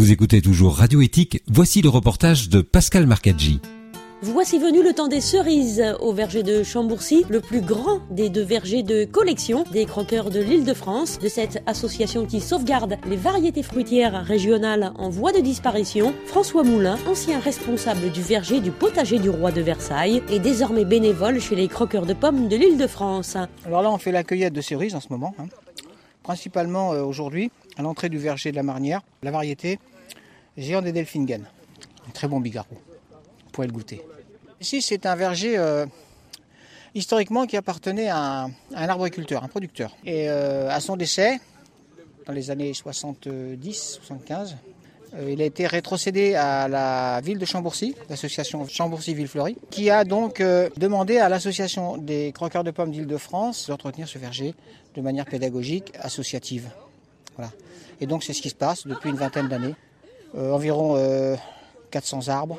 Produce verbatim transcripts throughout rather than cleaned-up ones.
Vous écoutez toujours Radio Éthique, voici le reportage de Pascal Marcaggi. Voici venu le temps des cerises au verger de Chambourcy, le plus grand des deux vergers de collection des croqueurs de l'Île-de-France, de cette association qui sauvegarde les variétés fruitières régionales en voie de disparition. François Moulin, ancien responsable du verger du potager du roi de Versailles, est désormais bénévole chez les croqueurs de pommes de l'Île-de-France. Alors là, on fait la cueillette de cerises en ce moment, hein. Principalement euh, aujourd'hui, à l'entrée du verger de la Marnière, la variété Géant des Delphingen, un très bon bigarreau. Vous pourrez le goûter. Ici, c'est un verger euh, historiquement qui appartenait à un, à un arboriculteur, un producteur. Et euh, à son décès, dans les années soixante-dix soixante-quinze, euh, il a été rétrocédé à la ville de Chambourcy, l'association Chambourcy-Ville-Fleurie, qui a donc euh, demandé à l'association des croqueurs de pommes d'Île-de-France d'entretenir ce verger de manière pédagogique, associative. Voilà. Et donc, c'est ce qui se passe depuis une vingtaine d'années. Euh, environ euh, quatre cents arbres.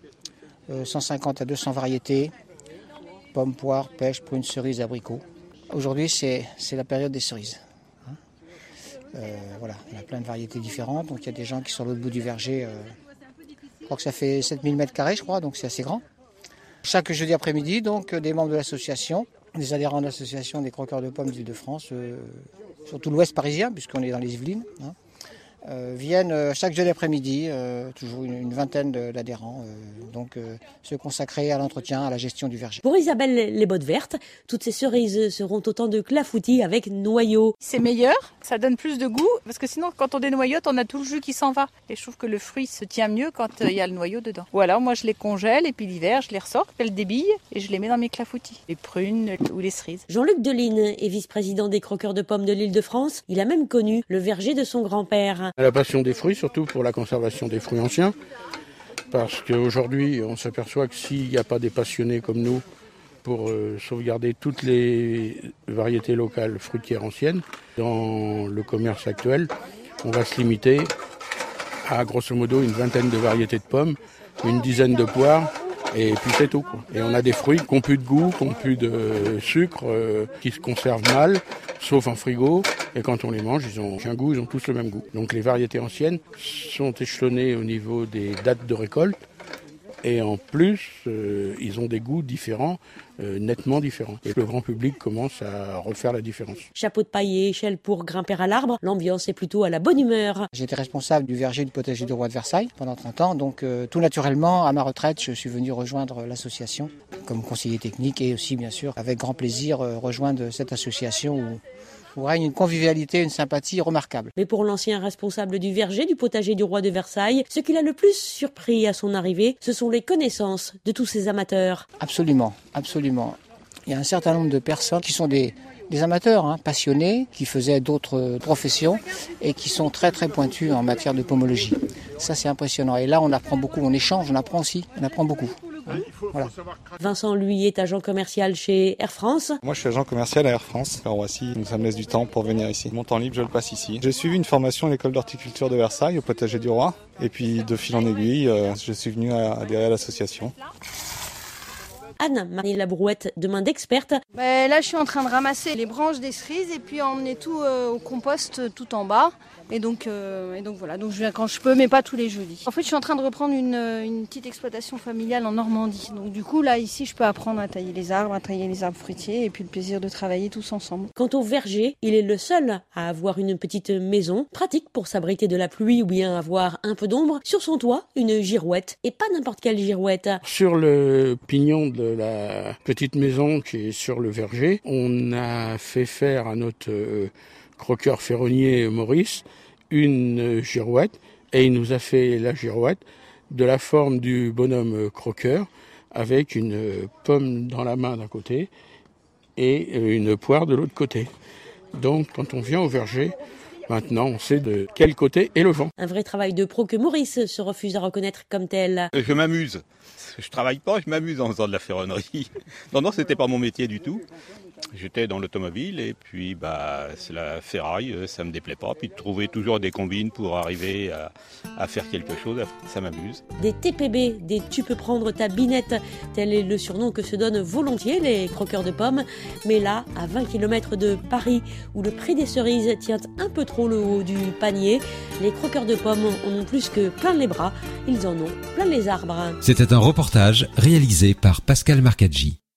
cent cinquante à deux cents variétés, pommes, poires, pêches, prunes, cerises, abricots. Aujourd'hui, c'est, c'est la période des cerises. Hein euh, voilà, il y a plein de variétés différentes. Donc, il y a des gens qui sont à l'autre bout du verger. Euh, je crois que ça fait sept mille mètres carrés, je crois, donc c'est assez grand. Chaque jeudi après-midi, donc, des membres de l'association, des adhérents de l'association des croqueurs de pommes d'Île-de-France, euh, surtout l'ouest parisien, puisqu'on est dans les Yvelines, hein, Euh, viennent euh, chaque jeudi après-midi, euh, toujours une, une vingtaine de, d'adhérents, euh, donc euh, se consacrer à l'entretien, à la gestion du verger. Pour Isabelle Les Bottes Vertes, toutes ces cerises seront autant de clafoutis avec noyaux. C'est meilleur, ça donne plus de goût, parce que sinon quand on dénoyote, on a tout le jus qui s'en va. Et je trouve que le fruit se tient mieux quand il euh, y a le noyau dedans. Ou alors moi je les congèle et puis l'hiver je les ressors, je les débille et je les mets dans mes clafoutis, les prunes ou les cerises. Jean-Luc Deline est vice-président des croqueurs de pommes de l'Île-de-France. Il a même connu le verger de son grand-père. La passion des fruits, surtout pour la conservation des fruits anciens, parce qu'aujourd'hui on s'aperçoit que s'il n'y a pas des passionnés comme nous pour euh, sauvegarder toutes les variétés locales fruitières anciennes, dans le commerce actuel, on va se limiter à grosso modo une vingtaine de variétés de pommes, une dizaine de poires, et puis c'est tout, quoi. Et on a des fruits qui n'ont plus de goût, qui n'ont plus de sucre, euh, qui se conservent mal, sauf en frigo. Et quand on les mange, ils ont un goût, ils ont tous le même goût. Donc les variétés anciennes sont échelonnées au niveau des dates de récolte. Et en plus, euh, ils ont des goûts différents, euh, nettement différents. Et le grand public commence à refaire la différence. Chapeau de paille et échelle pour grimper à l'arbre, l'ambiance est plutôt à la bonne humeur. J'étais responsable du verger du potager du roi de Versailles pendant trente ans. Donc euh, tout naturellement, à ma retraite, je suis venu rejoindre l'association comme conseiller technique et aussi, bien sûr, avec grand plaisir, euh, rejoindre cette association où où règne une convivialité, une sympathie remarquable. Mais pour l'ancien responsable du verger du potager du roi de Versailles, ce qui l'a le plus surpris à son arrivée, ce sont les connaissances de tous ces amateurs. Absolument, absolument. Il y a un certain nombre de personnes qui sont des, des amateurs, hein, passionnés, qui faisaient d'autres professions et qui sont très très pointus en matière de pomologie. Ça, c'est impressionnant. Et là, on apprend beaucoup, on échange, on apprend aussi, on apprend beaucoup. Voilà. Vincent, lui, est agent commercial chez Air France. Moi, je suis agent commercial à Air France. À Roissy, donc ça me laisse du temps pour venir ici. Mon temps libre, je le passe ici. J'ai suivi une formation à l'école d'horticulture de Versailles, au potager du roi. Et puis, de fil en aiguille, euh, je suis venu à adhérer à l'association. Anne-Marie Labrouette, de main d'experte. Bah, là, je suis en train de ramasser les branches des cerises et puis emmener tout euh, au compost tout en bas. Et donc, euh, et donc voilà, donc je viens quand je peux, mais pas tous les jeudis. En fait, je suis en train de reprendre une, une petite exploitation familiale en Normandie. Donc du coup, là, ici, je peux apprendre à tailler les arbres, à tailler les arbres fruitiers et puis le plaisir de travailler tous ensemble. Quant au verger, il est le seul à avoir une petite maison, pratique pour s'abriter de la pluie ou bien avoir un peu d'ombre. Sur son toit, une girouette, et pas n'importe quelle girouette. Sur le pignon de la petite maison qui est sur le verger, on a fait faire à notre euh, croqueur ferronnier Maurice une girouette, et il nous a fait la girouette de la forme du bonhomme croqueur avec une pomme dans la main d'un côté et une poire de l'autre côté. Donc quand on vient au verger, maintenant on sait de quel côté est le vent. Un vrai travail de pro que Maurice se refuse à reconnaître comme tel. Je m'amuse. Je travaille pas, je m'amuse en faisant de la ferronnerie. Non, non, c'était pas mon métier du tout. J'étais dans l'automobile et puis bah, c'est la ferraille, ça me déplaît pas. Puis de trouver toujours des combines pour arriver à, à faire quelque chose, ça m'amuse. Des T P B, des tu peux prendre ta binette, tel est le surnom que se donnent volontiers les croqueurs de pommes. Mais là, à vingt kilomètres de Paris, où le prix des cerises tient un peu trop le haut du panier, les croqueurs de pommes en ont plus que plein les bras, ils en ont plein les arbres. C'était un reportage réalisé par Pascal Marcaggi.